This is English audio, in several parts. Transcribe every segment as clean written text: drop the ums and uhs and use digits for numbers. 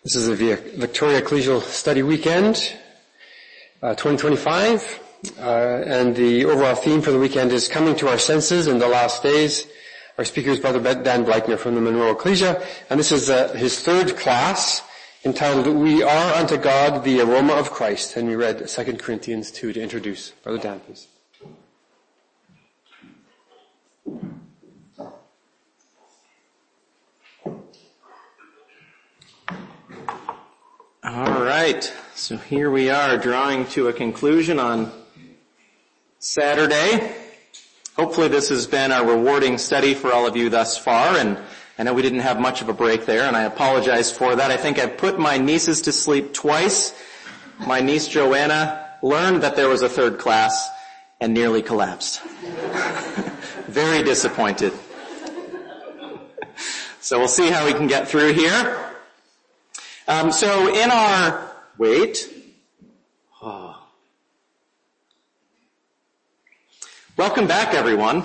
This is the Victoria Collegial Study Weekend 2025, and the overall theme for the weekend is Coming to Our Senses in the Last Days. Our speaker is Brother Dan Bleichner from the Monroe Ecclesia, and this is his third class entitled We Are Unto God the Aroma of Christ, and we read 2 Corinthians 2 to introduce. Brother Dan, please. All right, so here we are drawing to a conclusion on Saturday. Hopefully this has been a rewarding study for all of you thus far, and I know we didn't have much of a break there, and I apologize for that. I think I've put my nieces to sleep twice. My niece Joanna learned that there was a third class and nearly collapsed. Very disappointed. So we'll see how we can get through here. So in our, welcome back everyone.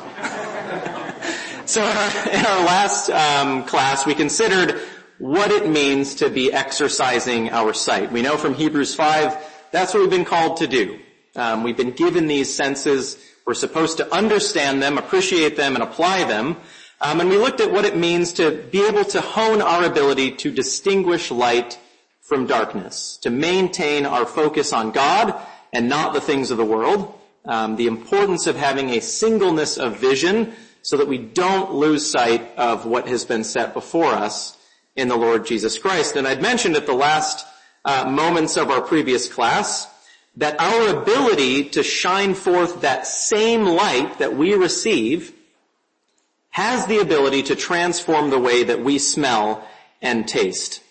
So in our last class we considered what it means to be exercising our sight. We know from Hebrews 5 that's what we've been called to do. We've been given these senses. We're supposed to understand them, appreciate them, and apply them. And we looked at what it means to be able to hone our ability to distinguish light from darkness, to maintain our focus on God and not the things of the world, the importance of having a singleness of vision so that we don't lose sight of what has been set before us in the Lord Jesus Christ. And I'd mentioned at the last moments of our previous class that our ability to shine forth that same light that we receive has the ability to transform the way that we smell and taste.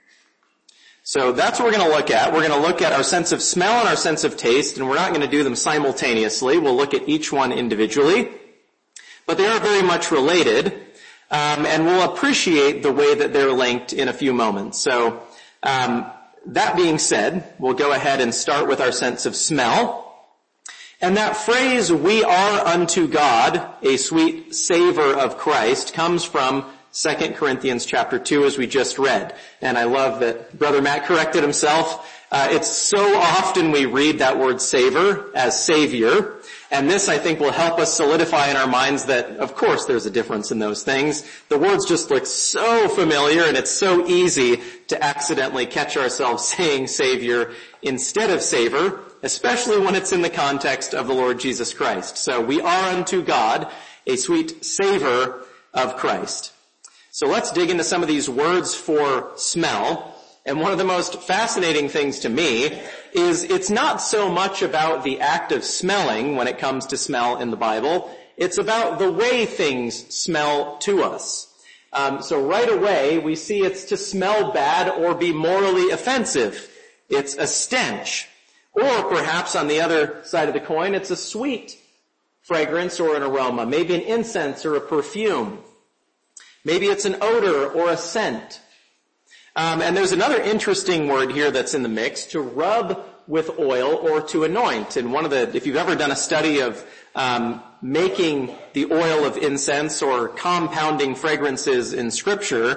So that's what we're going to look at. We're going to look at our sense of smell and our sense of taste, and we're not going to do them simultaneously. We'll look at each one individually. But they are very much related, and we'll appreciate the way that they're linked in a few moments. So that being said, we'll go ahead and start with our sense of smell. And that phrase, we are unto God, a sweet savor of Christ, comes from 2 Corinthians chapter 2 as we just read. And I love that Brother Matt corrected himself. It's so often we read that word savor as savior. And this, I think, will help us solidify in our minds that, of course, there's a difference in those things. The words just look so familiar, and it's so easy to accidentally catch ourselves saying savior instead of savor, especially when it's in the context of the Lord Jesus Christ. So we are unto God a sweet savor of Christ. So let's dig into some of these words for smell. And one of the most fascinating things to me is it's not so much about the act of smelling when it comes to smell in the Bible. It's about the way things smell to us. So right away we see it's to smell bad or be morally offensive. It's a stench. Or perhaps on the other side of the coin, it's a sweet fragrance or an aroma, maybe an incense or a perfume. Maybe it's an odor or a scent. And there's another interesting word here that's in the mix, to rub with oil or to anoint. And if you've ever done a study of making the oil of incense or compounding fragrances in Scripture,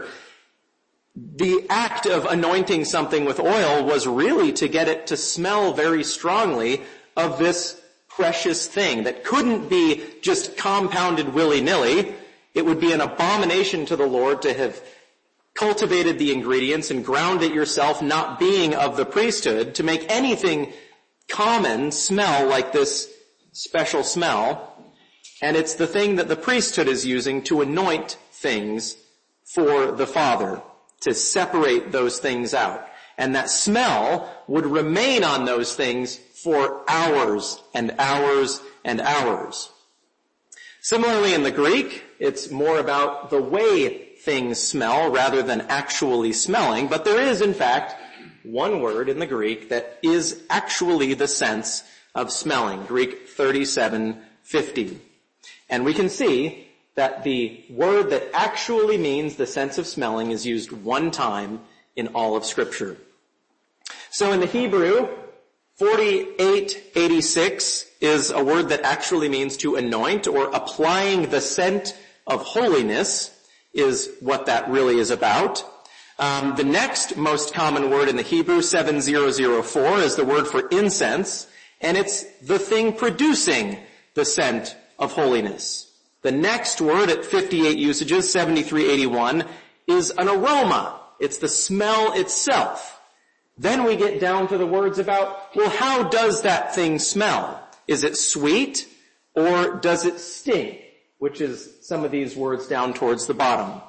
the act of anointing something with oil was really to get it to smell very strongly of this precious thing that couldn't be just compounded willy-nilly. It would be an abomination to the Lord to have cultivated the ingredients and ground it yourself, not being of the priesthood, to make anything common smell like this special smell. And it's the thing that the priesthood is using to anoint things for the Father, to separate those things out. And that smell would remain on those things for hours and hours and hours. Similarly in the Greek, it's more about the way things smell rather than actually smelling, but there is in fact one word in the Greek that is actually the sense of smelling, Greek 3750. And we can see that the word that actually means the sense of smelling is used one time in all of Scripture. So in the Hebrew, 4886 is a word that actually means to anoint, or applying the scent of holiness is what that really is about. The next most common word in the Hebrew, 7004, is the word for incense, and it's the thing producing the scent of holiness. The next word at 58 usages, 7381, is an aroma. It's the smell itself. Then we get down to the words about, well, how does that thing smell? Is it sweet or does it stink? Which is some of these words down towards the bottom.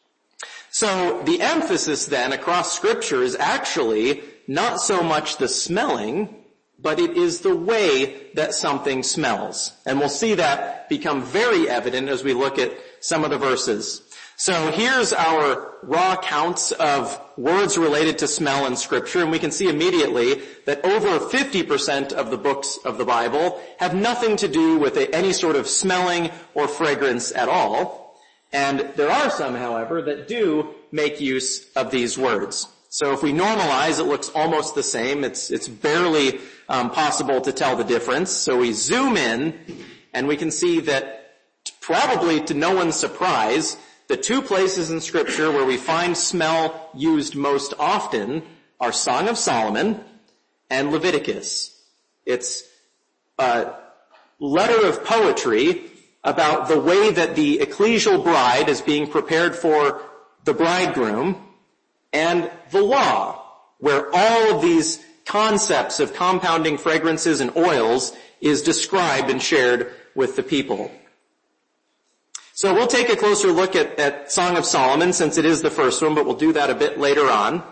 So the emphasis then across Scripture is actually not so much the smelling, but it is the way that something smells. And we'll see that become very evident as we look at some of the verses. So here's our raw counts of words related to smell in Scripture, and we can see immediately that over 50% of the books of the Bible have nothing to do with any sort of smelling or fragrance at all. And there are some, however, that do make use of these words. So if we normalize, it looks almost the same. It's barely possible to tell the difference. So we zoom in, and we can see that, probably to no one's surprise, the two places in Scripture where we find smell used most often are Song of Solomon and Leviticus. It's a letter of poetry about the way that the ecclesial bride is being prepared for the bridegroom, and the law, where all of these concepts of compounding fragrances and oils is described and shared with the people. So we'll take a closer look at Song of Solomon, since it is the first one, but we'll do that a bit later on.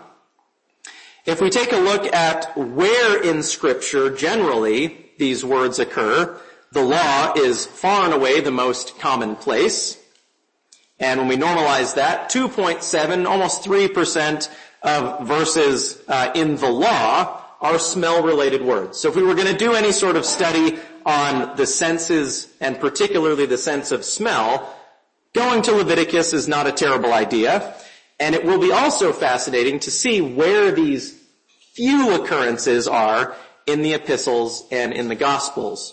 If we take a look at where in Scripture generally these words occur, the law is far and away the most common place. And when we normalize that, 2.7, almost 3% of verses in the law are smell-related words. So if we were going to do any sort of study on the senses, and particularly the sense of smell, going to Leviticus is not a terrible idea. And it will be also fascinating to see where these few occurrences are in the epistles and in the Gospels.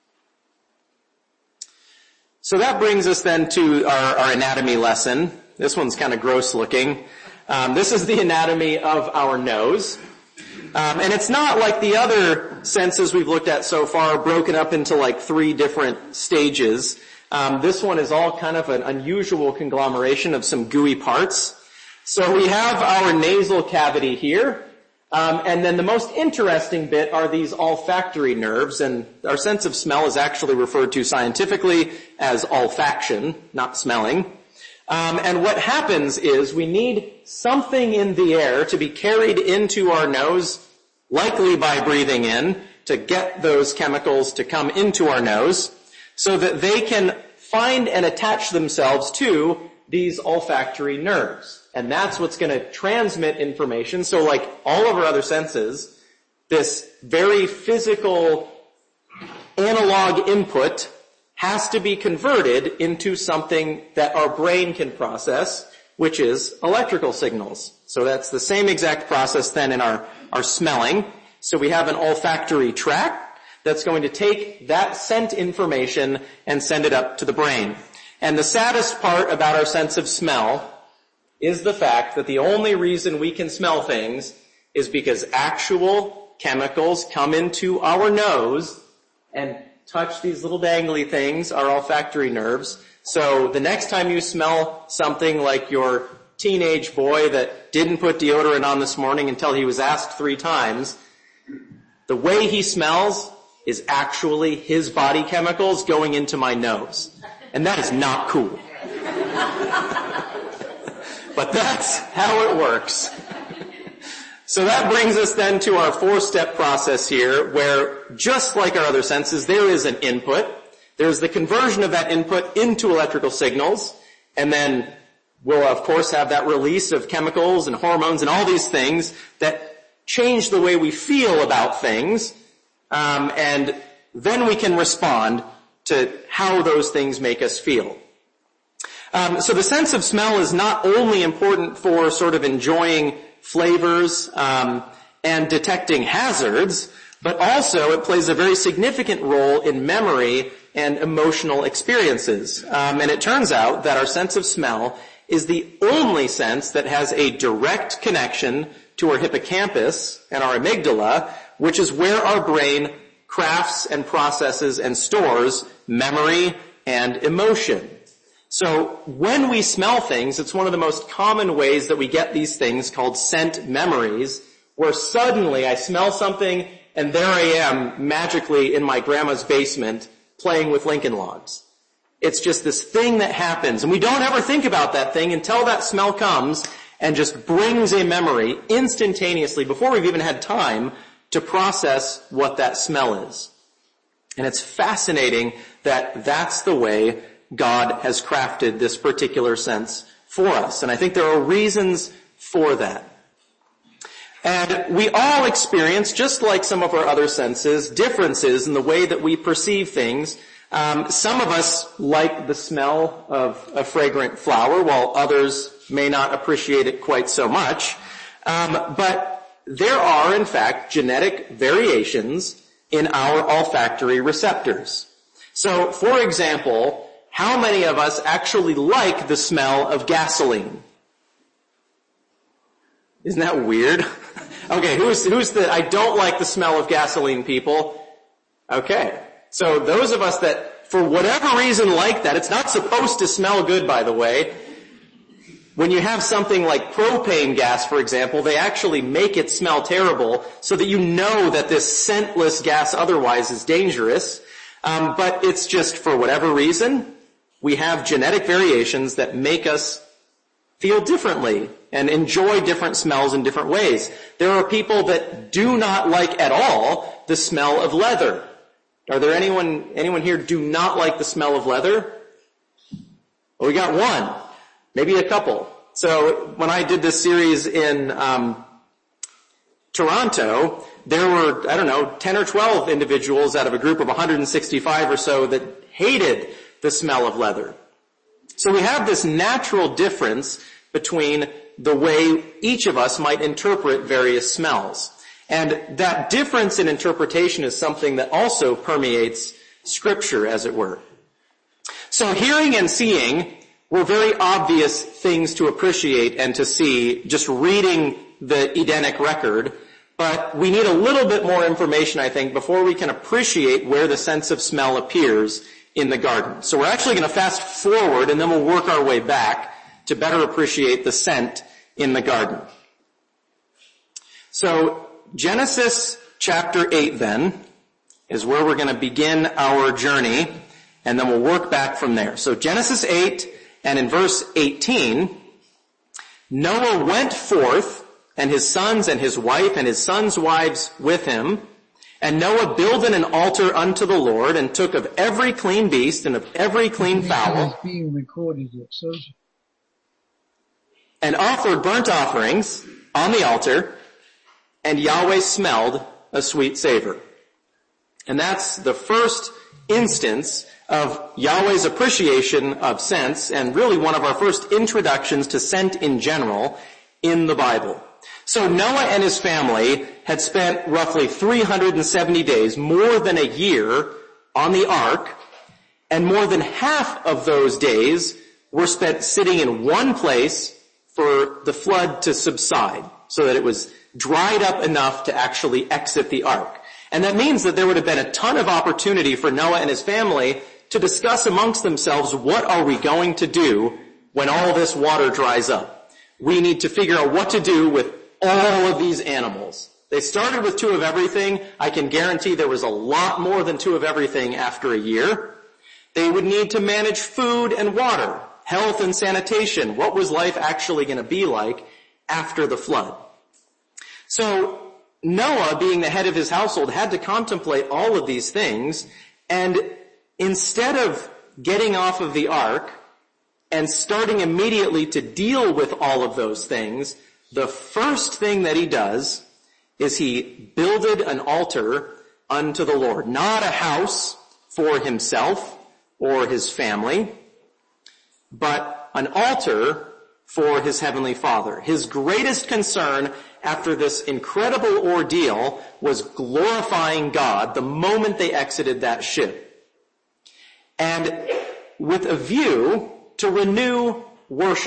So that brings us then to our anatomy lesson. This one's kind of gross looking. This is the anatomy of our nose. And it's not like the other senses we've looked at so far, broken up into like 3 different stages. This one is all kind of an unusual conglomeration of some gooey parts. So we have our nasal cavity here. And then the most interesting bit are these olfactory nerves, and our sense of smell is actually referred to scientifically as olfaction, not smelling. And what happens is we need something in the air to be carried into our nose, likely by breathing in, to get those chemicals to come into our nose, so that they can find and attach themselves to these olfactory nerves. And that's what's going to transmit information. So like all of our other senses, this very physical analog input has to be converted into something that our brain can process, which is electrical signals. So that's the same exact process then in our smelling. So we have an olfactory tract that's going to take that scent information and send it up to the brain. And the saddest part about our sense of smell is the fact that the only reason we can smell things is because actual chemicals come into our nose and touch these little dangly things, our olfactory nerves. So the next time you smell something like your teenage boy that didn't put deodorant on this morning until he was asked 3 times, the way he smells is actually his body chemicals going into my nose. And that is not cool. But that's how it works. So that brings us then to our 4-step process here, where just like our other senses, there is an input. There's the conversion of that input into electrical signals, and then we'll of course have that release of chemicals and hormones and all these things that change the way we feel about things, and then we can respond to how those things make us feel. So the sense of smell is not only important for sort of enjoying flavors and detecting hazards, but also it plays a very significant role in memory and emotional experiences. And it turns out that our sense of smell is the only sense that has a direct connection to our hippocampus and our amygdala, which is where our brain crafts and processes and stores memory and emotion. So when we smell things, it's one of the most common ways that we get these things called scent memories, where suddenly I smell something and there I am magically in my grandma's basement playing with Lincoln Logs. It's just this thing that happens, and we don't ever think about that thing until that smell comes and just brings a memory instantaneously before we've even had time to process what that smell is. And it's fascinating that that's the way God has crafted this particular sense for us. And I think there are reasons for that. And we all experience, just like some of our other senses, differences in the way that we perceive things. Some of us like the smell of a fragrant flower, while others may not appreciate it quite so much. But there are, in fact, genetic variations in our olfactory receptors. So, for example, how many of us actually like the smell of gasoline? Isn't that weird? Okay, who's the I don't like the smell of gasoline people? Okay. So those of us that, for whatever reason like that, it's not supposed to smell good, by the way. When you have something like propane gas, for example, they actually make it smell terrible so that you know that this scentless gas otherwise is dangerous. But it's just, for whatever reason, we have genetic variations that make us feel differently and enjoy different smells in different ways. There are people that do not like at all the smell of leather. Are there anyone here do not like the smell of leather? Well, we got one, maybe a couple. So when I did this series in Toronto, there were, 10 or 12 individuals out of a group of 165 or so that hated the smell of leather. So we have this natural difference between the way each of us might interpret various smells. And that difference in interpretation is something that also permeates Scripture, as it were. So hearing and seeing were very obvious things to appreciate and to see just reading the Edenic record, but we need a little bit more information, I think, before we can appreciate where the sense of smell appears in the garden. So we're actually going to fast forward and then we'll work our way back to better appreciate the scent in the garden. So Genesis chapter 8 then is where we're going to begin our journey, and then we'll work back from there. So Genesis 8, and in verse 18, Noah went forth, and his sons and his wife and his sons' wives with him, and Noah builded an altar unto the Lord, and took of every clean beast and of every clean fowl, being recorded, and offered burnt offerings on the altar, and Yahweh smelled a sweet savor. And that's the first instance of Yahweh's appreciation of scents, and really one of our first introductions to scent in general in the Bible. So Noah and his family had spent roughly 370 days, more than a year, on the ark, and more than half of those days were spent sitting in one place for the flood to subside, so that it was dried up enough to actually exit the ark. And that means that there would have been a ton of opportunity for Noah and his family to discuss amongst themselves, what are we going to do when all this water dries up? We need to figure out what to do with all of these animals. They started with 2 of everything. I can guarantee there was a lot more than 2 of everything after a year. They would need to manage food and water, health and sanitation. What was life actually going to be like after the flood? So Noah, being the head of his household, had to contemplate all of these things, and instead of getting off of the ark and starting immediately to deal with all of those things, the first thing that he does is he builded an altar unto the Lord. Not a house for himself or his family, but an altar for his heavenly Father. His greatest concern after this incredible ordeal was glorifying God the moment they exited that ship. And with a view to renew worship,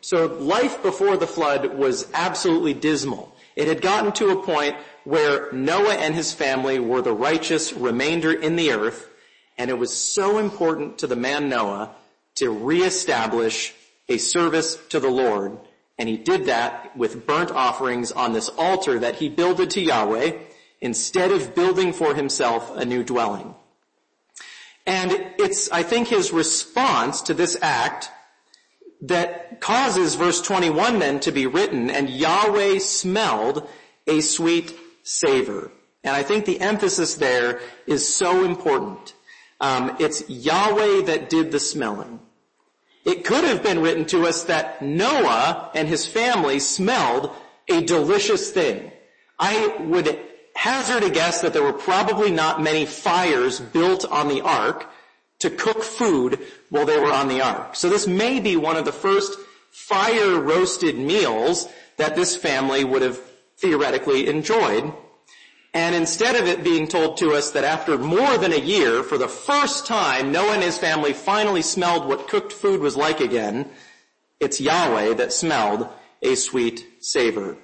So life before the flood was absolutely dismal. It had gotten to a point where Noah and his family were the righteous remainder in the earth, and it was so important to the man Noah to reestablish a service to the Lord. And he did that with burnt offerings on this altar that he builded to Yahweh instead of building for himself a new dwelling. And it's, I think, his response to this act that causes verse 21 then to be written, and Yahweh smelled a sweet savor. And I think the emphasis there is so important. It's Yahweh that did the smelling. It could have been written to us that Noah and his family smelled a delicious thing. I would hazard a guess that there were probably not many fires built on the ark to cook food while they were on the ark. So this may be one of the first fire-roasted meals that this family would have theoretically enjoyed. And instead of it being told to us that after more than a year, for the first time, Noah and his family finally smelled what cooked food was like again, it's Yahweh that smelled a sweet savor.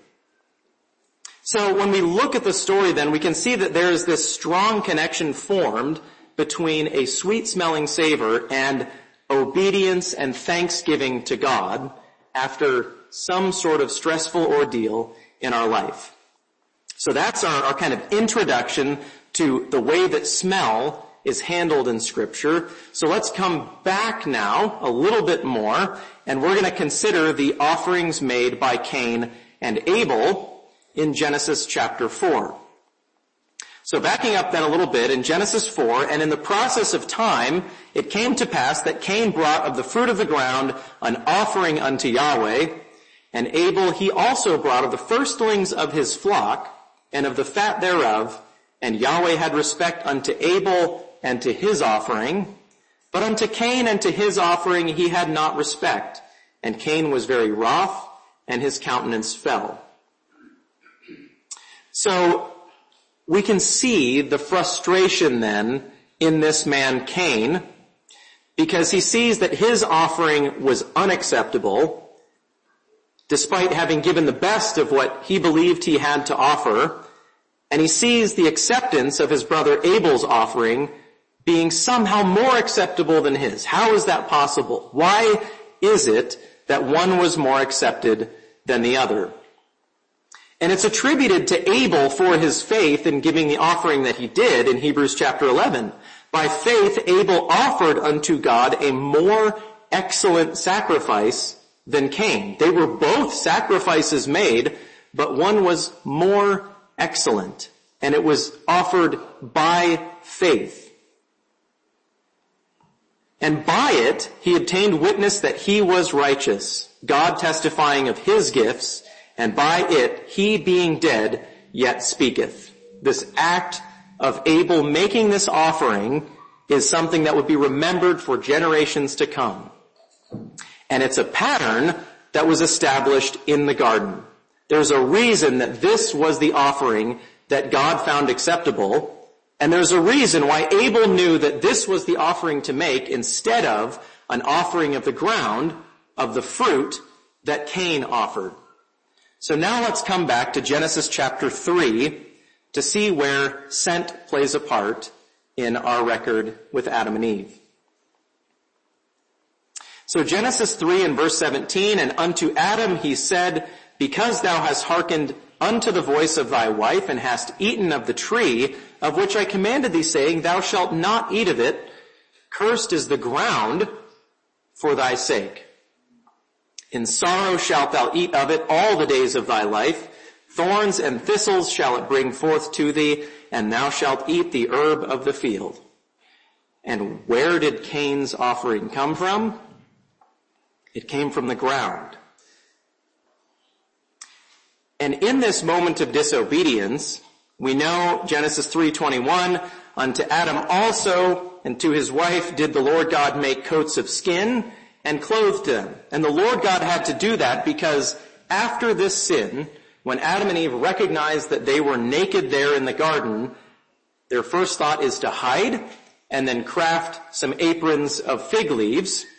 So when we look at the story then, we can see that there is this strong connection formed between a sweet-smelling savor and obedience and thanksgiving to God after some sort of stressful ordeal in our life. So that's our kind of introduction to the way that smell is handled in Scripture. So let's come back now a little bit more, and we're going to consider the offerings made by Cain and Abel in Genesis chapter 4. So backing up then a little bit, in Genesis 4, and in the process of time, it came to pass that Cain brought of the fruit of the ground an offering unto Yahweh, and Abel he also brought of the firstlings of his flock, and of the fat thereof, and Yahweh had respect unto Abel and to his offering, but unto Cain and to his offering he had not respect, and Cain was very wroth, and his countenance fell. So we can see the frustration then in this man Cain, because he sees that his offering was unacceptable, despite having given the best of what he believed he had to offer, and he sees the acceptance of his brother Abel's offering being somehow more acceptable than his. How is that possible? Why is it that one was more accepted than the other? And it's attributed to Abel for his faith in giving the offering that he did in Hebrews chapter 11. By faith, Abel offered unto God a more excellent sacrifice than Cain. They were both sacrifices made, but one was more excellent, and it was offered by faith. And by it, he obtained witness that he was righteous, God testifying of his gifts, and by it, he being dead, yet speaketh. This act of Abel making this offering is something that would be remembered for generations to come. And it's a pattern that was established in the garden. There's a reason that this was the offering that God found acceptable, and there's a reason why Abel knew that this was the offering to make instead of an offering of the ground, of the fruit that Cain offered. So now let's come back to Genesis chapter 3 to see where scent plays a part in our record with Adam and Eve. So Genesis 3 and verse 17, and unto Adam he said, because thou hast hearkened unto the voice of thy wife, and hast eaten of the tree of which I commanded thee, saying, thou shalt not eat of it, cursed is the ground for thy sake. In sorrow shalt thou eat of it all the days of thy life. Thorns and thistles shall it bring forth to thee, and thou shalt eat the herb of the field. And where did Cain's offering come from? It came from the ground. And in this moment of disobedience, we know Genesis 3:21, unto Adam also and to his wife did the Lord God make coats of skin and clothed them. And the Lord God had to do that because after this sin, when Adam and Eve recognized that they were naked there in the garden, their first thought is to hide and then craft some aprons of fig leaves.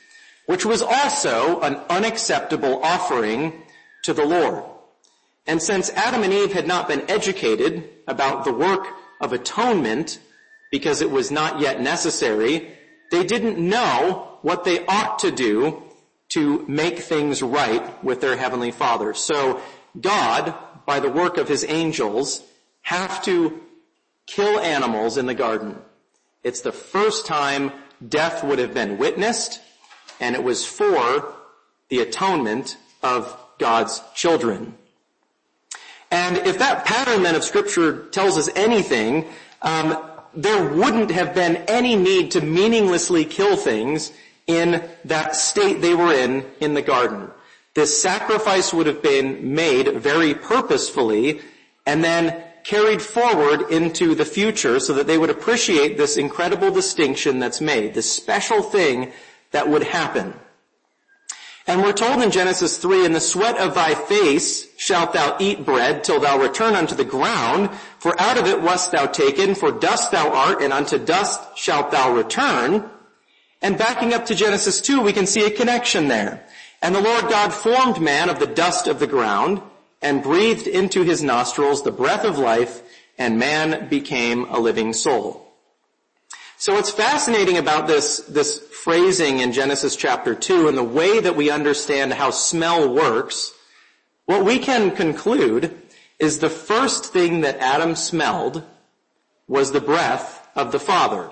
which was also an unacceptable offering to the Lord. And since Adam and Eve had not been educated about the work of atonement, because it was not yet necessary, they didn't know what they ought to do to make things right with their Heavenly Father. So God, by the work of his angels, have to kill animals in the garden. It's the first time death would have been witnessed, and it was for the atonement of God's children. And if that pattern then of Scripture tells us anything, there wouldn't have been any need to meaninglessly kill things in that state they were in the garden. This sacrifice would have been made very purposefully and then carried forward into the future so that they would appreciate this incredible distinction that's made, this special thing that would happen. And we're told in Genesis 3, "In the sweat of thy face shalt thou eat bread till thou return unto the ground, for out of it wast thou taken, for dust thou art, and unto dust shalt thou return." And backing up to Genesis 2, we can see a connection there. "And the Lord God formed man of the dust of the ground, and breathed into his nostrils the breath of life, and man became a living soul." So what's fascinating about this phrasing in Genesis chapter 2 and the way that we understand how smell works, what we can conclude is the first thing that Adam smelled was the breath of the Father.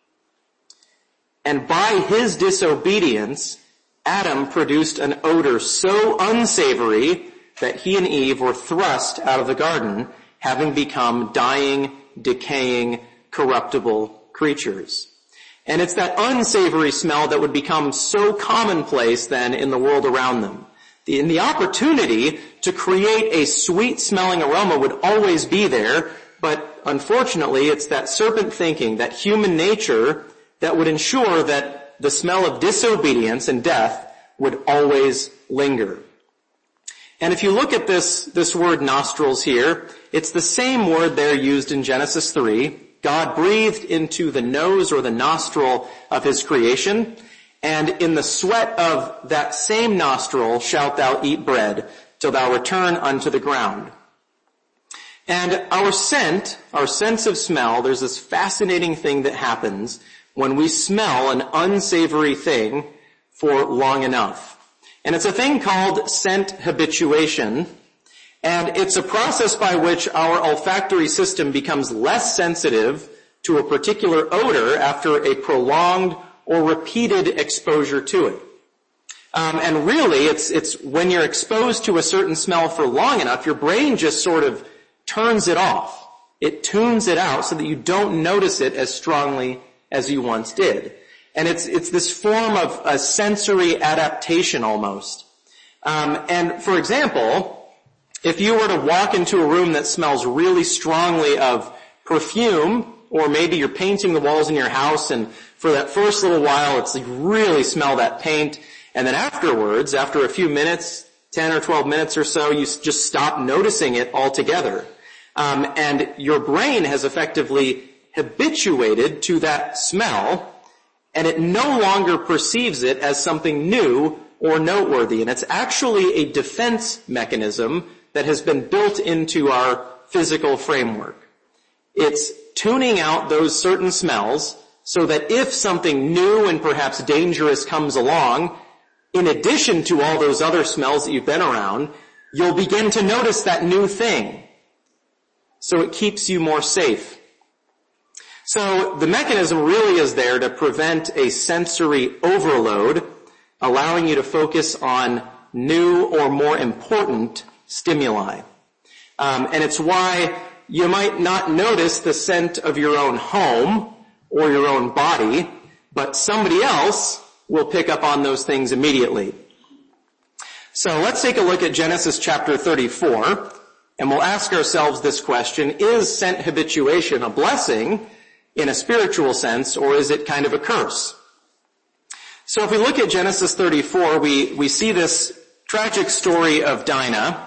And by his disobedience, Adam produced an odor so unsavory that he and Eve were thrust out of the garden, having become dying, decaying, corruptible creatures. And it's that unsavory smell that would become so commonplace then in the world around them. The opportunity to create a sweet-smelling aroma would always be there, but unfortunately it's that serpent thinking, that human nature, that would ensure that the smell of disobedience and death would always linger. And if you look at this word nostrils here, it's the same word there used in Genesis 3. God breathed into the nose or the nostril of his creation, and in the sweat of that same nostril shalt thou eat bread till thou return unto the ground. And our sense of smell, there's this fascinating thing that happens when we smell an unsavory thing for long enough. And it's a thing called scent habituation. And it's a process by which our olfactory system becomes less sensitive to a particular odor after a prolonged or repeated exposure to it. And really, it's when you're exposed to a certain smell for long enough, your brain just sort of turns it off. It tunes it out so that you don't notice it as strongly as you once did. And it's this form of a sensory adaptation almost. And for example, if you were to walk into a room that smells really strongly of perfume, or maybe you're painting the walls in your house and for that first little while it's like you really smell that paint, and then afterwards, after a few minutes, 10 or 12 minutes or so, you just stop noticing it altogether. And your brain has effectively habituated to that smell, and it no longer perceives it as something new or noteworthy. And it's actually a defense mechanism that has been built into our physical framework. It's tuning out those certain smells so that if something new and perhaps dangerous comes along, in addition to all those other smells that you've been around, you'll begin to notice that new thing. So it keeps you more safe. So the mechanism really is there to prevent a sensory overload, allowing you to focus on new or more important stimuli. And it's why you might not notice the scent of your own home or your own body, but somebody else will pick up on those things immediately. So let's take a look at Genesis chapter 34, and we'll ask ourselves this question: is scent habituation a blessing in a spiritual sense, or is it kind of a curse? So if we look at Genesis 34, we see this tragic story of Dinah,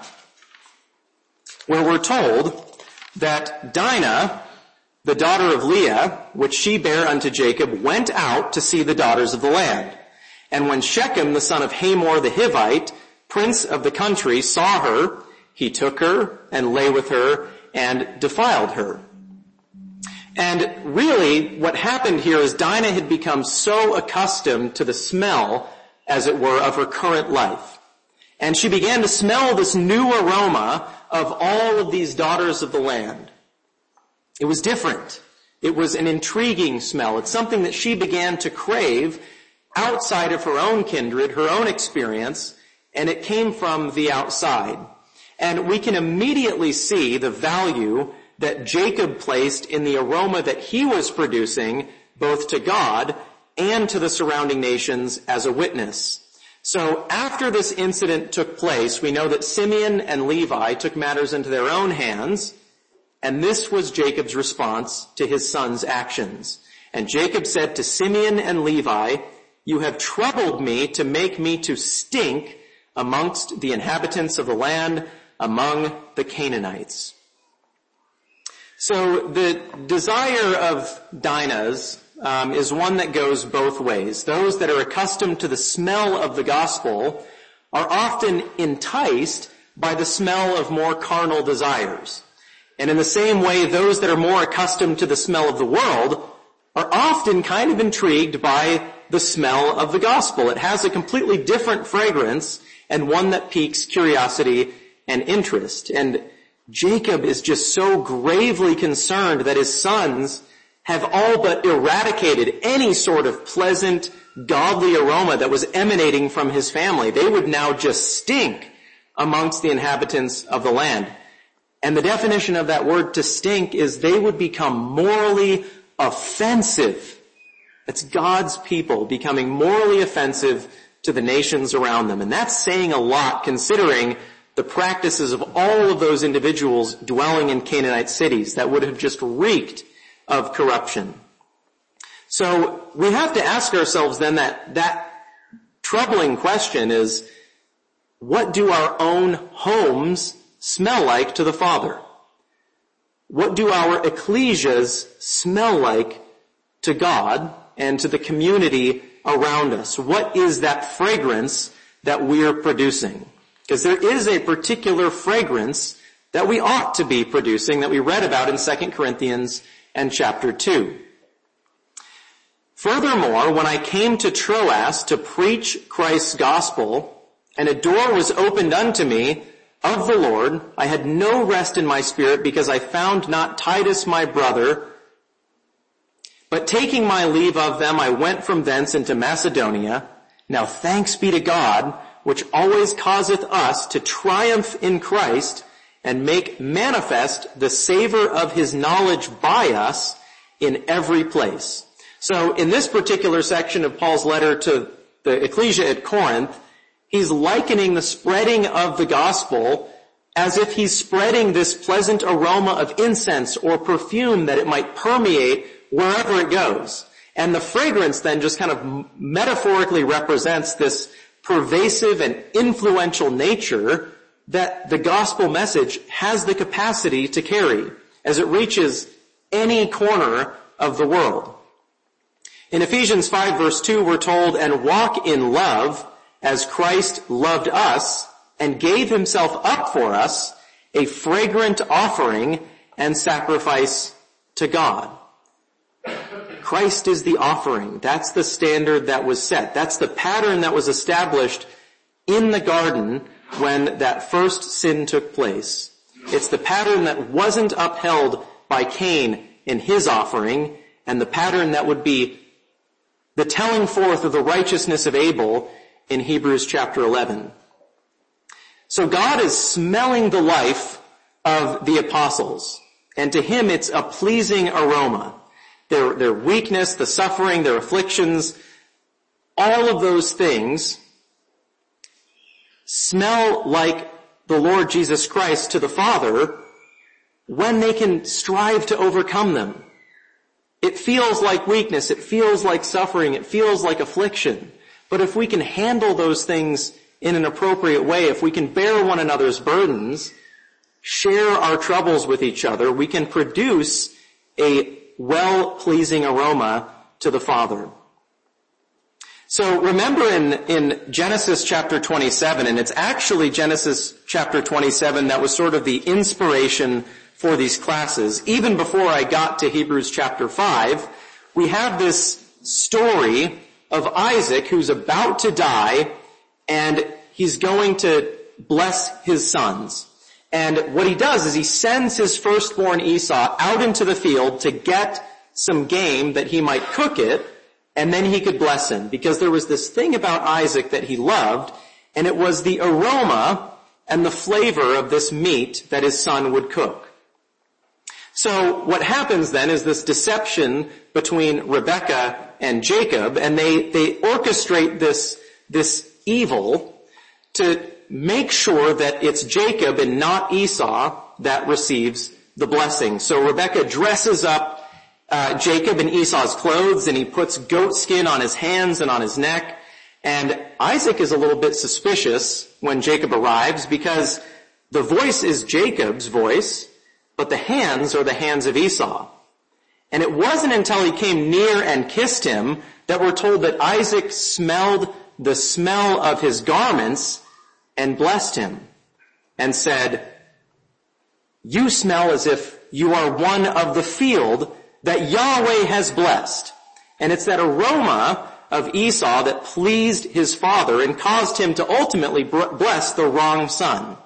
where we're told that Dinah, the daughter of Leah, which she bare unto Jacob, went out to see the daughters of the land. And when Shechem, the son of Hamor the Hivite, prince of the country, saw her, he took her and lay with her and defiled her. And really, what happened here is Dinah had become so accustomed to the smell, as it were, of her current life. And she began to smell this new aroma of all of these daughters of the land. It was different. It was an intriguing smell. It's something that she began to crave outside of her own kindred, her own experience, and it came from the outside. And we can immediately see the value that Jacob placed in the aroma that he was producing, both to God and to the surrounding nations as a witness. So after this incident took place, we know that Simeon and Levi took matters into their own hands, and this was Jacob's response to his son's actions. And Jacob said to Simeon and Levi, "You have troubled me to make me to stink amongst the inhabitants of the land, among the Canaanites." So the desire of Dinah's is one that goes both ways. Those that are accustomed to the smell of the gospel are often enticed by the smell of more carnal desires. And in the same way, those that are more accustomed to the smell of the world are often kind of intrigued by the smell of the gospel. It has a completely different fragrance and one that piques curiosity and interest. And Jacob is just so gravely concerned that his sons have all but eradicated any sort of pleasant, godly aroma that was emanating from his family. They would now just stink amongst the inhabitants of the land. And the definition of that word to stink is they would become morally offensive. It's God's people becoming morally offensive to the nations around them. And that's saying a lot considering the practices of all of those individuals dwelling in Canaanite cities that would have just reeked of corruption. So we have to ask ourselves then that troubling question is, what do our own homes smell like to the Father? What do our ecclesias smell like to God and to the community around us? What is that fragrance that we're producing? Because there is a particular fragrance that we ought to be producing that we read about in 2 Corinthians and chapter 2. Furthermore, when I came to Troas to preach Christ's gospel, and a door was opened unto me of the Lord, I had no rest in my spirit because I found not Titus my brother. But taking my leave of them, I went from thence into Macedonia. Now thanks be to God, which always causeth us to triumph in Christ and make manifest the savor of his knowledge by us in every place. So in this particular section of Paul's letter to the ecclesia at Corinth, he's likening the spreading of the gospel as if he's spreading this pleasant aroma of incense or perfume that it might permeate wherever it goes. And the fragrance then just kind of metaphorically represents this pervasive and influential nature that the gospel message has the capacity to carry as it reaches any corner of the world. In Ephesians 5 verse 2 we're told, "And walk in love as Christ loved us and gave himself up for us, a fragrant offering and sacrifice to God." Christ is the offering. That's the standard that was set. That's the pattern that was established in the garden when that first sin took place. It's the pattern that wasn't upheld by Cain in his offering, and the pattern that would be the telling forth of the righteousness of Abel in Hebrews chapter 11. So God is smelling the life of the apostles, and to him it's a pleasing aroma. Their weakness, the suffering, their afflictions, all of those things smell like the Lord Jesus Christ to the Father when they can strive to overcome them. It feels like weakness, it feels like suffering, it feels like affliction. But if we can handle those things in an appropriate way, if we can bear one another's burdens, share our troubles with each other, we can produce a well-pleasing aroma to the Father. So remember in Genesis chapter 27, and it's actually Genesis chapter 27 that was sort of the inspiration for these classes. Even before I got to Hebrews chapter 5, we have this story of Isaac who's about to die, and he's going to bless his sons. And what he does is he sends his firstborn Esau out into the field to get some game that he might cook it, and then he could bless him. Because there was this thing about Isaac that he loved, and it was the aroma and the flavor of this meat that his son would cook. So what happens then is this deception between Rebekah and Jacob, and they orchestrate this evil to make sure that it's Jacob and not Esau that receives the blessing. So Rebekah dresses up Jacob in Esau's clothes, and he puts goat skin on his hands and on his neck. And Isaac is a little bit suspicious when Jacob arrives, because the voice is Jacob's voice, but the hands are the hands of Esau. And it wasn't until he came near and kissed him that we're told that Isaac smelled the smell of his garments and blessed him and said, "You smell as if you are one of the field that Yahweh has blessed." And it's that aroma of Esau that pleased his father and caused him to ultimately bless the wrong son.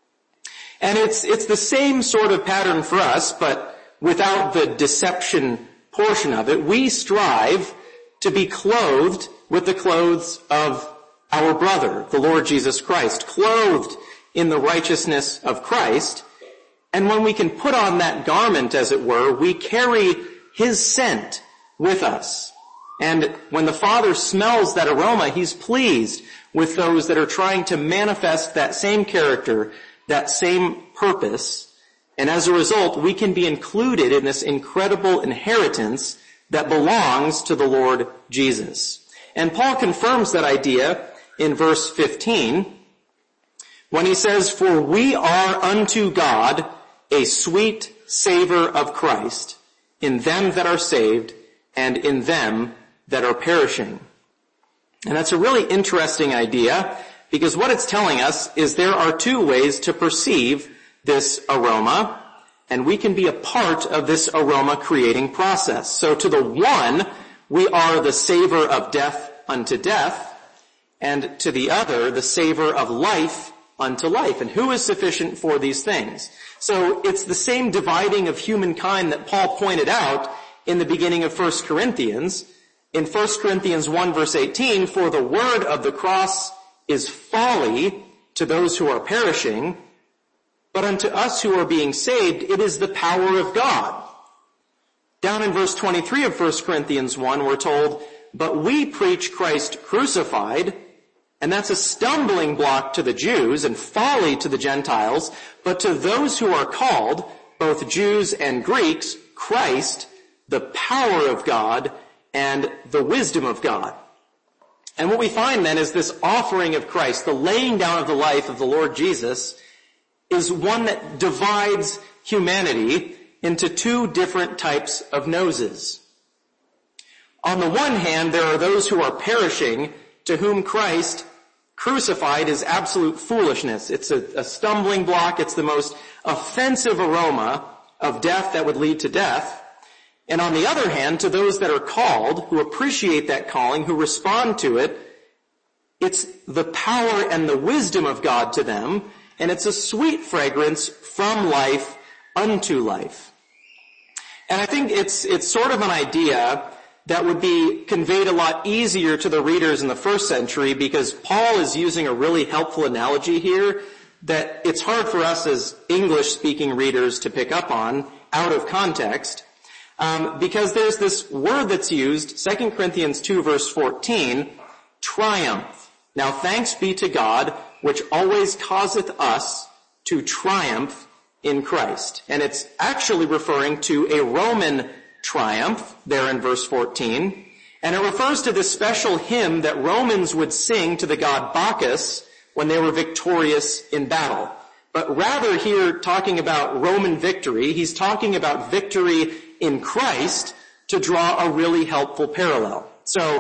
And it's the same sort of pattern for us, but without the deception portion of it. We strive to be clothed with the clothes of our brother, the Lord Jesus Christ, clothed in the righteousness of Christ. And when we can put on that garment, as it were, we carry his scent with us. And when the Father smells that aroma, he's pleased with those that are trying to manifest that same character, that same purpose. And as a result, we can be included in this incredible inheritance that belongs to the Lord Jesus. And Paul confirms that idea in verse 15 when he says, "For we are unto God a sweet savor of Christ in them that are saved and in them that are perishing." And that's a really interesting idea, because what it's telling us is there are two ways to perceive this aroma, and we can be a part of this aroma creating process. So to the one, we are the savor of death unto death, and to the other, the savor of life unto life. And who is sufficient for these things? So it's the same dividing of humankind that Paul pointed out in the beginning of 1 Corinthians. In 1 Corinthians 1 verse 18, "For the word of the cross is folly to those who are perishing, but unto us who are being saved, it is the power of God." Down in verse 23 of 1 Corinthians 1, we're told, "But we preach Christ crucified," and that's a stumbling block to the Jews and folly to the Gentiles, "but to those who are called, both Jews and Greeks, Christ, the power of God and the wisdom of God." And what we find then is this offering of Christ, the laying down of the life of the Lord Jesus, is one that divides humanity into two different types of noses. On the one hand, there are those who are perishing, to whom Christ crucified is absolute foolishness. It's a stumbling block. It's the most offensive aroma of death that would lead to death. And on the other hand, to those that are called, who appreciate that calling, who respond to it, it's the power and the wisdom of God to them, and it's a sweet fragrance from life unto life. And I think it's sort of an idea that would be conveyed a lot easier to the readers in the first century, because Paul is using a really helpful analogy here that it's hard for us as English-speaking readers to pick up on out of context. Because there's this word that's used, 2 Corinthians 2 verse 14, triumph. Now thanks be to God, which always causeth us to triumph in Christ. And it's actually referring to a Roman triumph there in verse 14. And it refers to this special hymn that Romans would sing to the god Bacchus when they were victorious in battle. But rather here, talking about Roman victory, he's talking about victory in Christ to draw a really helpful parallel. So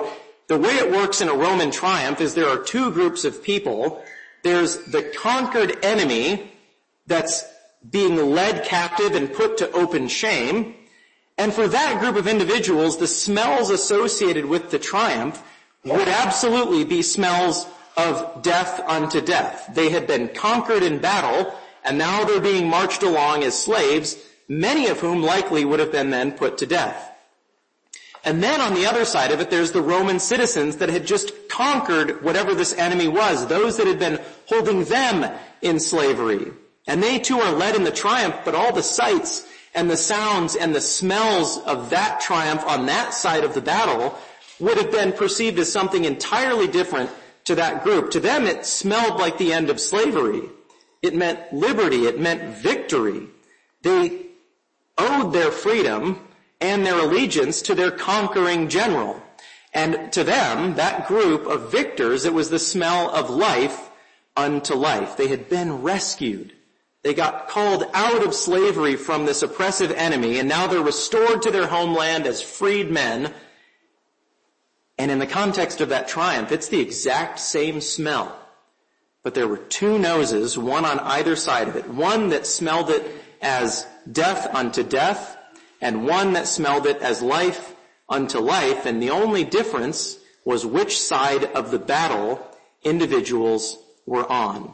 The way it works in a Roman triumph is there are two groups of people. There's the conquered enemy that's being led captive and put to open shame. And for that group of individuals, the smells associated with the triumph would absolutely be smells of death unto death. They had been conquered in battle, and now they're being marched along as slaves, many of whom likely would have been then put to death. And then on the other side of it, there's the Roman citizens that had just conquered whatever this enemy was, those that had been holding them in slavery. And they too are led in the triumph, but all the sights and the sounds and the smells of that triumph on that side of the battle would have been perceived as something entirely different to that group. To them, it smelled like the end of slavery. It meant liberty. It meant victory. They owed their freedom and their allegiance to their conquering general. And to them, that group of victors, it was the smell of life unto life. They had been rescued. They got called out of slavery from this oppressive enemy, and now they're restored to their homeland as freed men. And in the context of that triumph, it's the exact same smell. But there were two noses, one on either side of it. One that smelled it as death unto death, and one that smelled it as life unto life. And the only difference was which side of the battle individuals were on.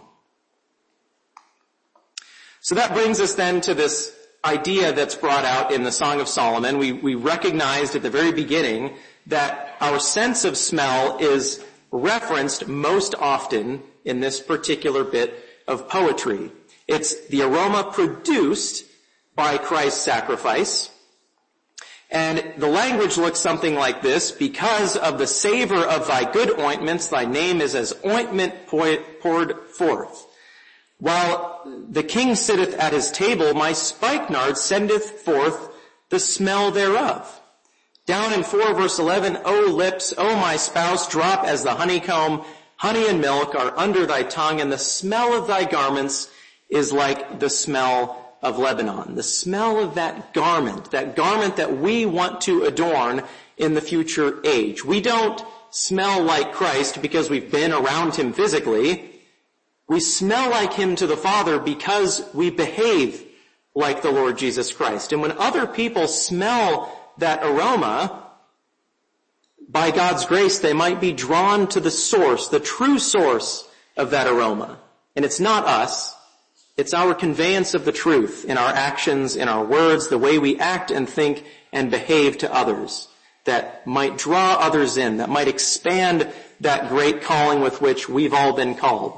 So that brings us then to this idea that's brought out in the Song of Solomon. We recognized at the very beginning that our sense of smell is referenced most often in this particular bit of poetry. It's the aroma produced by Christ's sacrifice. And the language looks something like this: because of the savor of thy good ointments, thy name is as ointment poured forth. While the king sitteth at his table, my spikenard sendeth forth the smell thereof. Down in 4 verse 11, O lips, O my spouse, drop as the honeycomb. Honey and milk are under thy tongue, and the smell of thy garments is like the smell of Lebanon. The smell of that garment that we want to adorn in the future age. We don't smell like Christ because we've been around him physically. We smell like him to the Father because we behave like the Lord Jesus Christ. And when other people smell that aroma, by God's grace, they might be drawn to the source, the true source of that aroma. And it's not us. It's our conveyance of the truth in our actions, in our words, the way we act and think and behave to others that might draw others in, that might expand that great calling with which we've all been called.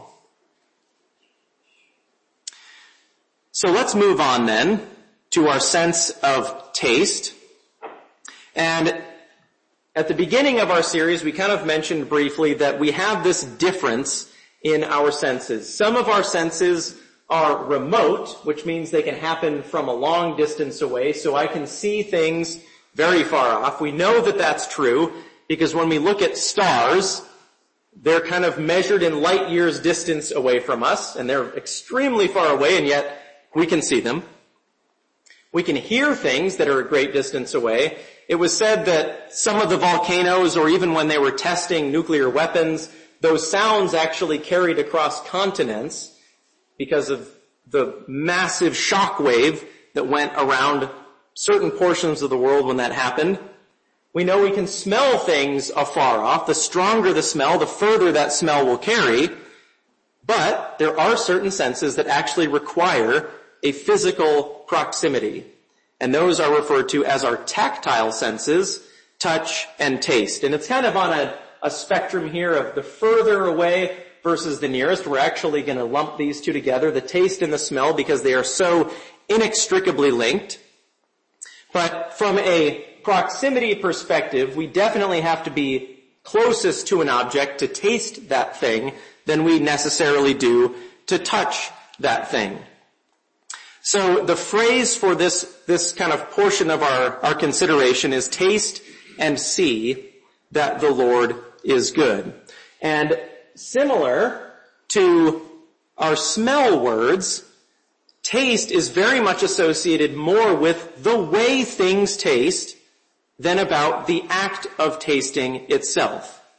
So let's move on then to our sense of taste. And at the beginning of our series, we kind of mentioned briefly that we have this difference in our senses. Some of our senses are remote, which means they can happen from a long distance away, so I can see things very far off. We know that that's true because when we look at stars, they're kind of measured in light years distance away from us, and they're extremely far away, and yet we can see them. We can hear things that are a great distance away. It was said that some of the volcanoes, or even when they were testing nuclear weapons, those sounds actually carried across continents because of the massive shock wave that went around certain portions of the world when that happened. We know we can smell things afar off. The stronger the smell, the further that smell will carry. But there are certain senses that actually require a physical proximity. And those are referred to as our tactile senses, touch and taste. And it's kind of on a spectrum here of the further away versus the nearest. We're actually going to lump these two together, the taste and the smell, because they are so inextricably linked. But from a proximity perspective, we definitely have to be closest to an object to taste that thing than we necessarily do to touch that thing. So the phrase for this kind of portion of our consideration is taste and see that the Lord is good. And similar to our smell words, taste is very much associated more with the way things taste than about the act of tasting itself.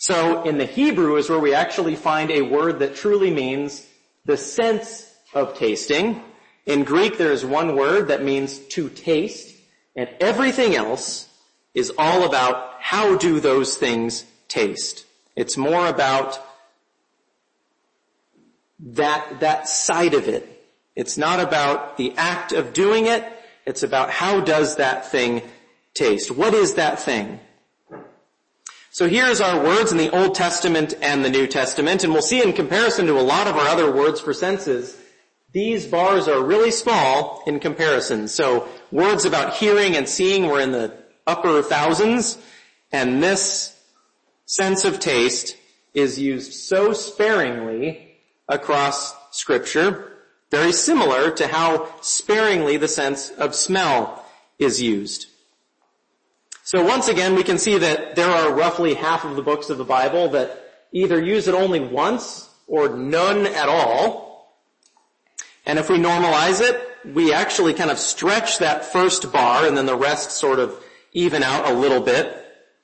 So in the Hebrew is where we actually find a word that truly means the sense of tasting. In Greek, there is one word that means to taste, and everything else is all about how do those things taste. It's more about that side of it. It's not about the act of doing it. It's about how does that thing taste? What is that thing? So here's our words in the Old Testament and the New Testament, and we'll see in comparison to a lot of our other words for senses, these bars are really small in comparison. So words about hearing and seeing were in the upper thousands, and this sense of taste is used so sparingly across Scripture, very similar to how sparingly the sense of smell is used. So once again, we can see that there are roughly half of the books of the Bible that either use it only once or none at all. And if we normalize it, we actually kind of stretch that first bar and then the rest sort of even out a little bit.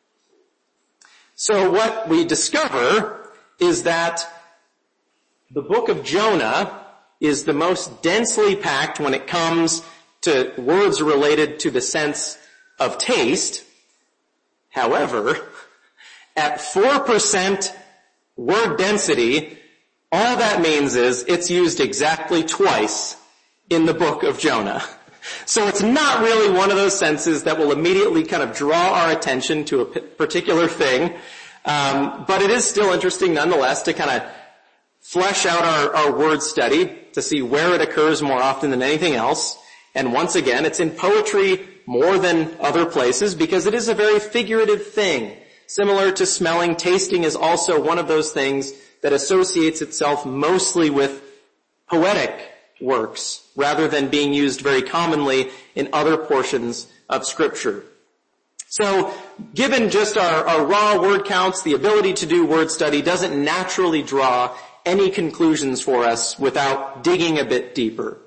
So what we discover is that the book of Jonah is the most densely packed when it comes to words related to the sense of taste. However, at 4% word density, all that means is it's used exactly twice in the book of Jonah. So it's not really one of those senses that will immediately kind of draw our attention to a particular thing, but it is still interesting nonetheless to kind of flesh out our word study to see where it occurs more often than anything else. And once again, it's in poetry more than other places because it is a very figurative thing. Similar to smelling, tasting is also one of those things that associates itself mostly with poetic works rather than being used very commonly in other portions of Scripture. So given just our raw word counts, the ability to do word study doesn't naturally draw any conclusions for us without digging a bit deeper.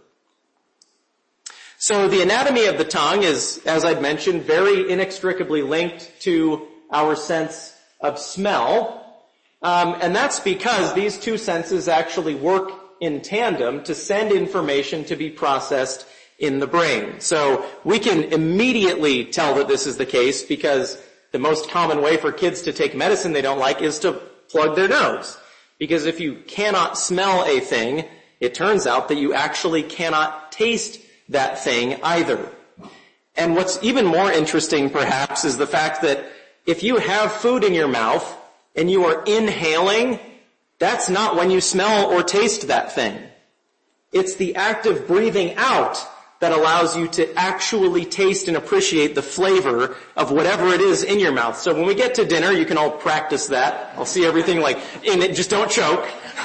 So the anatomy of the tongue is, as I've mentioned, very inextricably linked to our sense of smell. And that's because these two senses actually work in tandem to send information to be processed in the brain. So we can immediately tell that this is the case because the most common way for kids to take medicine they don't like is to plug their nose. Because if you cannot smell a thing, it turns out that you actually cannot taste that thing either. And what's even more interesting perhaps is the fact that if you have food in your mouth and you are inhaling, that's not when you smell or taste that thing. It's the act of breathing out that allows you to actually taste and appreciate the flavor of whatever it is in your mouth. So when we get to dinner, you can all practice that. I'll see everything like in it. Just don't choke.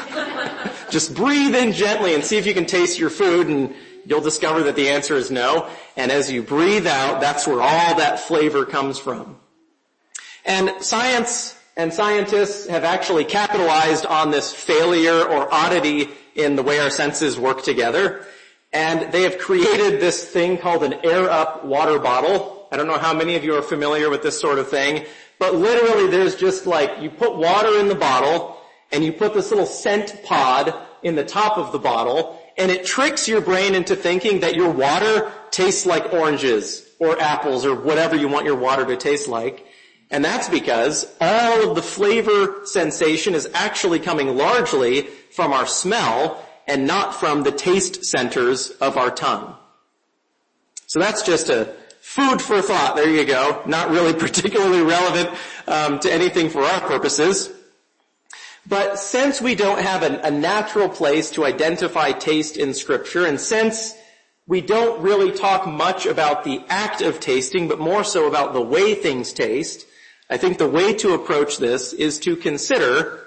Just breathe in gently and see if you can taste your food, and you'll discover that the answer is no. And as you breathe out, that's where all that flavor comes from. And science and scientists have actually capitalized on this failure or oddity in the way our senses work together. And they have created this thing called an air-up water bottle. I don't know how many of you are familiar with this sort of thing, but literally there's just like, you put water in the bottle, and you put this little scent pod in the top of the bottle, and it tricks your brain into thinking that your water tastes like oranges or apples or whatever you want your water to taste like. And that's because all of the flavor sensation is actually coming largely from our smell and not from the taste centers of our tongue. So that's just a food for thought. There you go. Not really particularly relevant to anything for our purposes. But since we don't have a natural place to identify taste in Scripture, and since we don't really talk much about the act of tasting, but more so about the way things taste, I think the way to approach this is to consider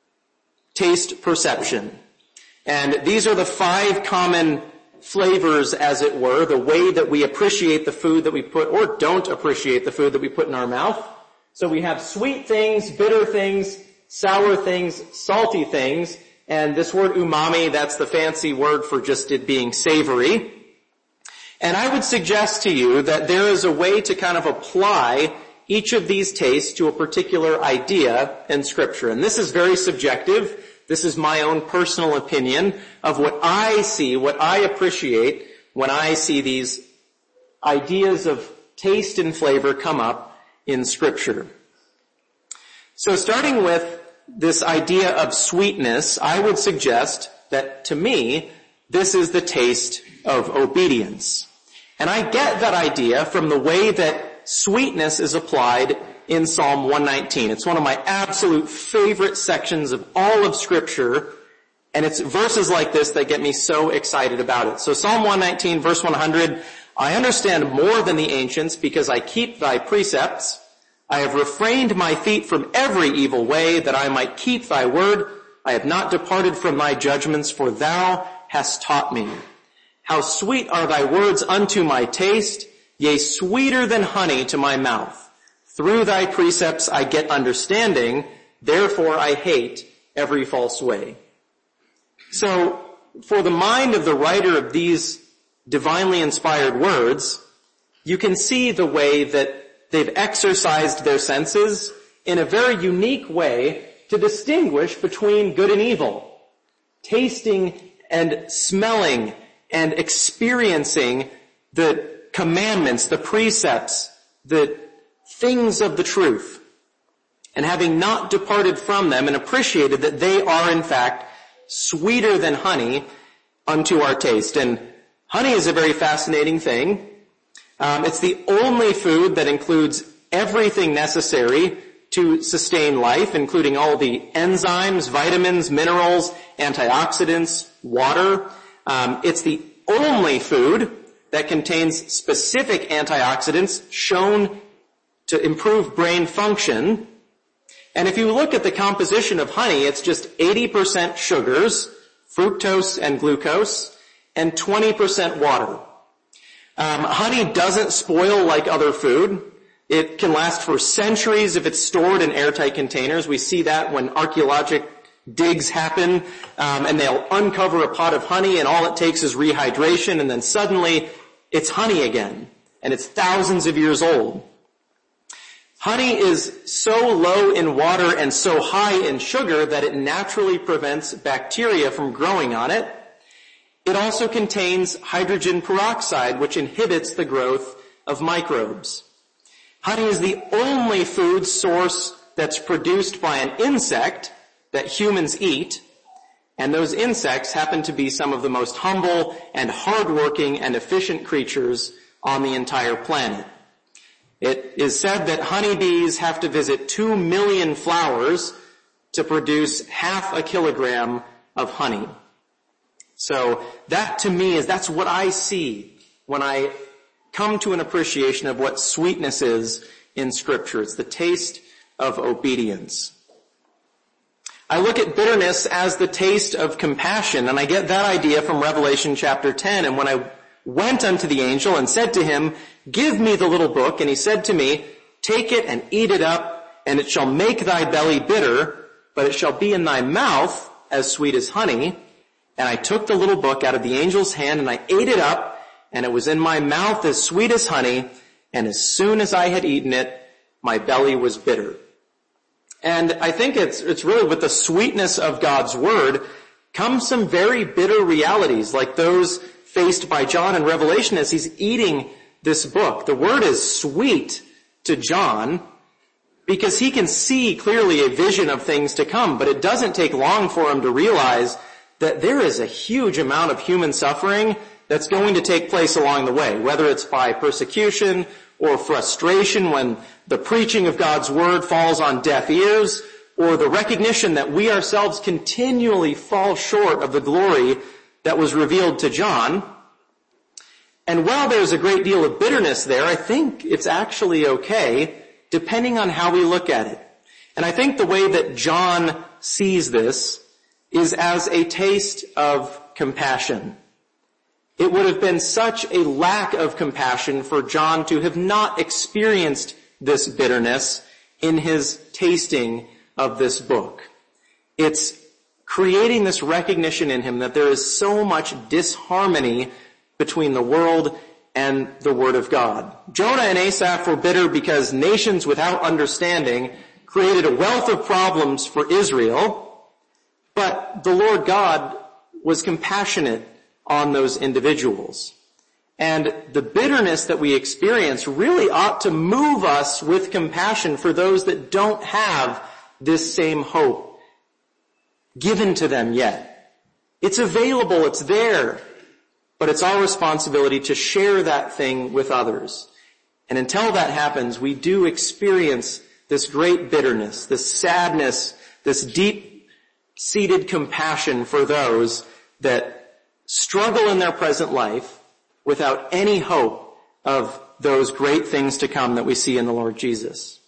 taste perception. And these are the 5 common flavors, as it were, the way that we appreciate the food that we put, or don't appreciate the food that we put in our mouth. So we have sweet things, bitter things, sour things, salty things, and this word umami, that's the fancy word for just it being savory. And I would suggest to you that there is a way to kind of apply each of these tastes to a particular idea in Scripture. And this is very subjective. This is my own personal opinion of what I see, what I appreciate when I see these ideas of taste and flavor come up in Scripture. So starting with this idea of sweetness, I would suggest that to me, this is the taste of obedience. And I get that idea from the way that sweetness is applied in Psalm 119. It's one of my absolute favorite sections of all of Scripture, and it's verses like this that get me so excited about it. So Psalm 119, verse 100, I understand more than the ancients because I keep thy precepts. I have refrained my feet from every evil way that I might keep thy word. I have not departed from thy judgments, for thou hast taught me. How sweet are thy words unto my taste, yea, sweeter than honey to my mouth. Through thy precepts I get understanding, therefore I hate every false way. So, for the mind of the writer of these divinely inspired words, you can see the way that they've exercised their senses in a very unique way to distinguish between good and evil, tasting and smelling and experiencing the commandments, the precepts, the things of the truth, and having not departed from them and appreciated that they are in fact sweeter than honey unto our taste. And honey is a very fascinating thing. It's the only food that includes everything necessary to sustain life, including all the enzymes, vitamins, minerals, antioxidants, water. It's the only food that contains specific antioxidants shown to improve brain function. And if you look at the composition of honey, it's just 80% sugars, fructose and glucose, and 20% water. Honey doesn't spoil like other food. It can last for centuries if it's stored in airtight containers. We see that when archaeological digs happen, and they'll uncover a pot of honey, and all it takes is rehydration, and then suddenly it's honey again, and it's thousands of years old. Honey is so low in water and so high in sugar that it naturally prevents bacteria from growing on it. It also contains hydrogen peroxide, which inhibits the growth of microbes. Honey is the only food source that's produced by an insect that humans eat, and those insects happen to be some of the most humble and hardworking and efficient creatures on the entire planet. It is said that honeybees have to visit 2 million flowers to produce half a kilogram of honey. So that to me that's what I see when I come to an appreciation of what sweetness is in Scripture. It's the taste of obedience. I look at bitterness as the taste of compassion, and I get that idea from Revelation chapter 10. And when I went unto the angel and said to him, give me the little book, and he said to me, take it and eat it up, and it shall make thy belly bitter, but it shall be in thy mouth as sweet as honey. And I took the little book out of the angel's hand, and I ate it up, and it was in my mouth as sweet as honey, and as soon as I had eaten it, my belly was bitter. And I think it's really with the sweetness of God's word comes some very bitter realities, like those faced by John in Revelation as he's eating this book. The word is sweet to John because he can see clearly a vision of things to come, but it doesn't take long for him to realize that there is a huge amount of human suffering that's going to take place along the way, whether it's by persecution or frustration when the preaching of God's word falls on deaf ears, or the recognition that we ourselves continually fall short of the glory that was revealed to John. And while there's a great deal of bitterness there, I think it's actually okay, depending on how we look at it. And I think the way that John sees this is as a taste of compassion. It would have been such a lack of compassion for John to have not experienced this bitterness in his tasting of this book. It's creating this recognition in him that there is so much disharmony between the world and the word of God. Jonah and Asaph were bitter because nations without understanding created a wealth of problems for Israel, but the Lord God was compassionate on those individuals. And the bitterness that we experience really ought to move us with compassion for those that don't have this same hope given to them yet. It's available, it's there, but it's our responsibility to share that thing with others. And until that happens, we do experience this great bitterness, this sadness, this deep-seated compassion for those that struggle in their present life without any hope of those great things to come that we see in the Lord Jesus.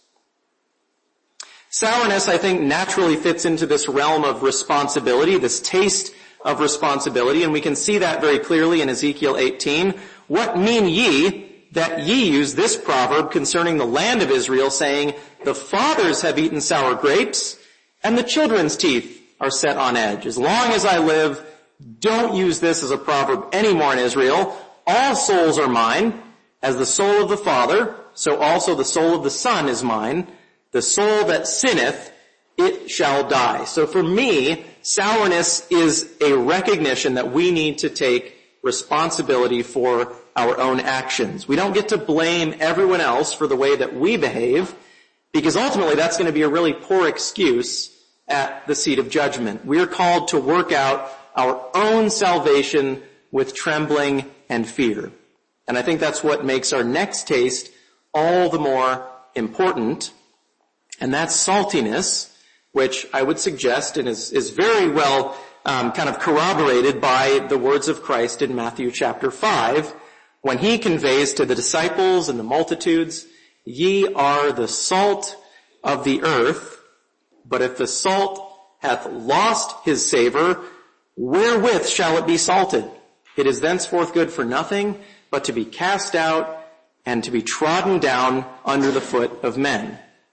Sourness, I think, naturally fits into this realm of responsibility, this taste of responsibility, and we can see that very clearly in Ezekiel 18. What mean ye that ye use this proverb concerning the land of Israel, saying, the fathers have eaten sour grapes, and the children's teeth are set on edge. As long as I live, don't use this as a proverb anymore in Israel. All souls are mine, as the soul of the Father, so also the soul of the Son is mine. The soul that sinneth, it shall die. So for me, sourness is a recognition that we need to take responsibility for our own actions. We don't get to blame everyone else for the way that we behave, because ultimately that's going to be a really poor excuse at the seat of judgment. We are called to work out our own salvation with trembling and fear. And I think that's what makes our next taste all the more important. And that's saltiness, which I would suggest and is very well kind of corroborated by the words of Christ in Matthew chapter 5, when he conveys to the disciples and the multitudes, ye are the salt of the earth, but if the salt hath lost his savor, wherewith shall it be salted? It is thenceforth good for nothing, but to be cast out and to be trodden down under the foot of men.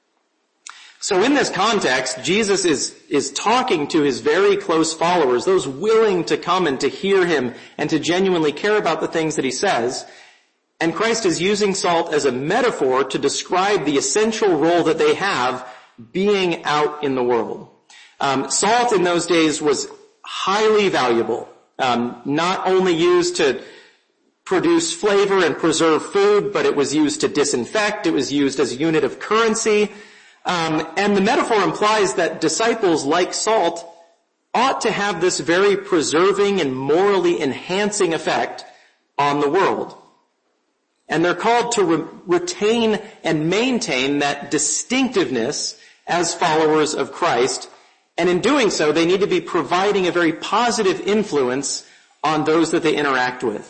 So in this context, Jesus is talking to his very close followers, those willing to come and to hear him and to genuinely care about the things that he says. And Christ is using salt as a metaphor to describe the essential role that they have being out in the world. Salt in those days was highly valuable, not only used to produce flavor and preserve food, but it was used to disinfect. It was used as a unit of currency. And the metaphor implies that disciples, like salt, ought to have this very preserving and morally enhancing effect on the world. And they're called to retain and maintain that distinctiveness as followers of Christ. And in doing so, they need to be providing a very positive influence on those that they interact with.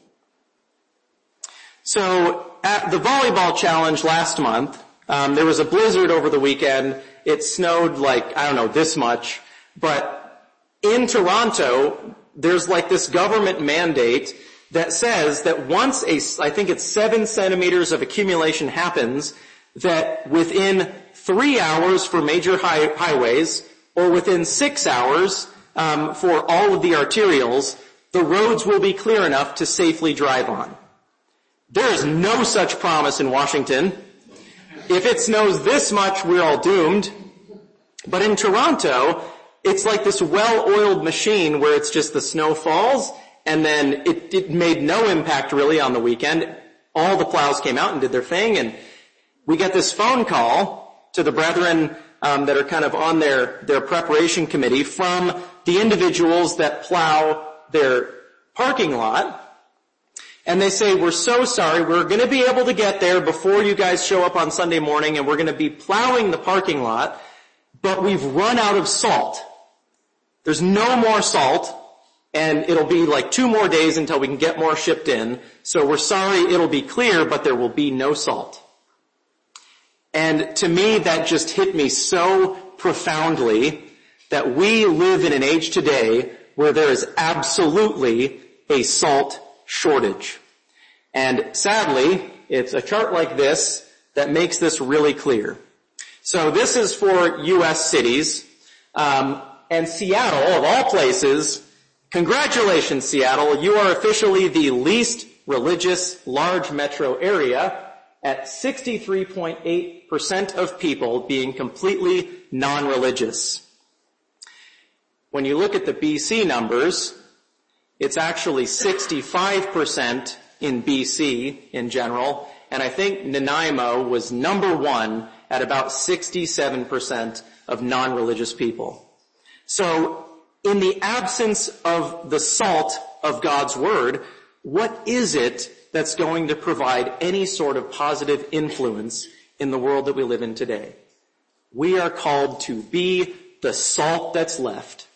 So at the volleyball challenge last month, there was a blizzard over the weekend. It snowed this much. But in Toronto, there's this government mandate that says that once I think it's 7 centimeters of accumulation happens, that within 3 hours for major highways, or within 6 hours for all of the arterials, the roads will be clear enough to safely drive on. There is no such promise in Washington. If it snows this much, we're all doomed. But in Toronto, it's like this well-oiled machine where it's just the snow falls, and then it made no impact really on the weekend. All the plows came out and did their thing, and we get this phone call to the brethren that are kind of on their preparation committee from the individuals that plow their parking lot. And they say, we're so sorry, we're going to be able to get there before you guys show up on Sunday morning, and we're going to be plowing the parking lot, but we've run out of salt. There's no more salt, and it'll be 2 more days until we can get more shipped in. So we're sorry, it'll be clear, but there will be no salt. And to me, that just hit me so profoundly that we live in an age today where there is absolutely a salt shortage. And sadly, it's a chart like this that makes this really clear. So this is for U.S. cities, and Seattle, of all places, congratulations, Seattle, you are officially the least religious large metro area at 63.8% of people being completely non-religious. When you look at the BC numbers, it's actually 65% in BC in general, and I think Nanaimo was number one at about 67% of non-religious people. So, in the absence of the salt of God's Word, what is it that's going to provide any sort of positive influence in the world that we live in today? We are called to be the salt that's left.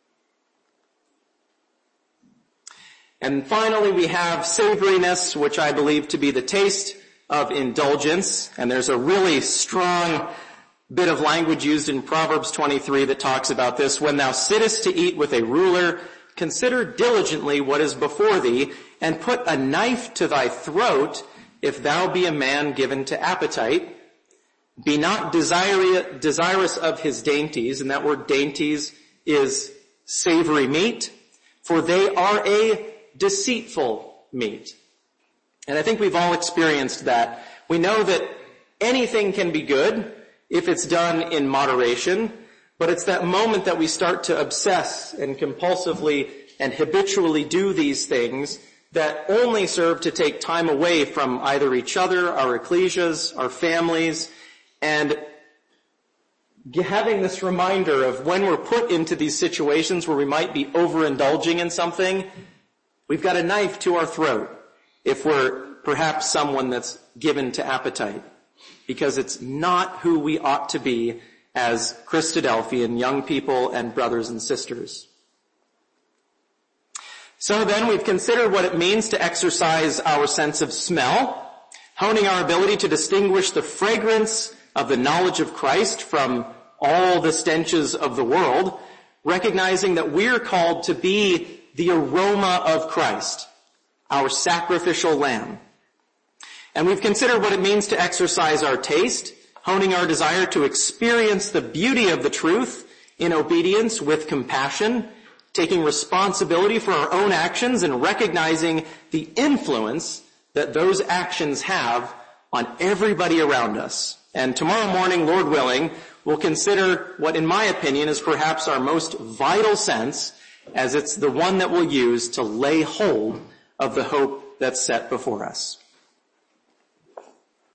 And finally, we have savoriness, which I believe to be the taste of indulgence. And there's a really strong bit of language used in Proverbs 23 that talks about this. When thou sittest to eat with a ruler, consider diligently what is before thee, and put a knife to thy throat, if thou be a man given to appetite. Be not desirous of his dainties, and that word dainties is savory meat, for they are a deceitful meat. And I think we've all experienced that. We know that anything can be good if it's done in moderation, but it's that moment that we start to obsess and compulsively and habitually do these things that only serve to take time away from either each other, our ecclesias, our families, and having this reminder of when we're put into these situations where we might be overindulging in something, we've got a knife to our throat if we're perhaps someone that's given to appetite, because it's not who we ought to be as Christadelphian young people and brothers and sisters. So then we've considered what it means to exercise our sense of smell, honing our ability to distinguish the fragrance of the knowledge of Christ from all the stenches of the world, recognizing that we're called to be the aroma of Christ, our sacrificial lamb. And we've considered what it means to exercise our taste, honing our desire to experience the beauty of the truth in obedience with compassion, taking responsibility for our own actions and recognizing the influence that those actions have on everybody around us. And tomorrow morning, Lord willing, we'll consider what, in my opinion, is perhaps our most vital sense, as it's the one that we'll use to lay hold of the hope that's set before us.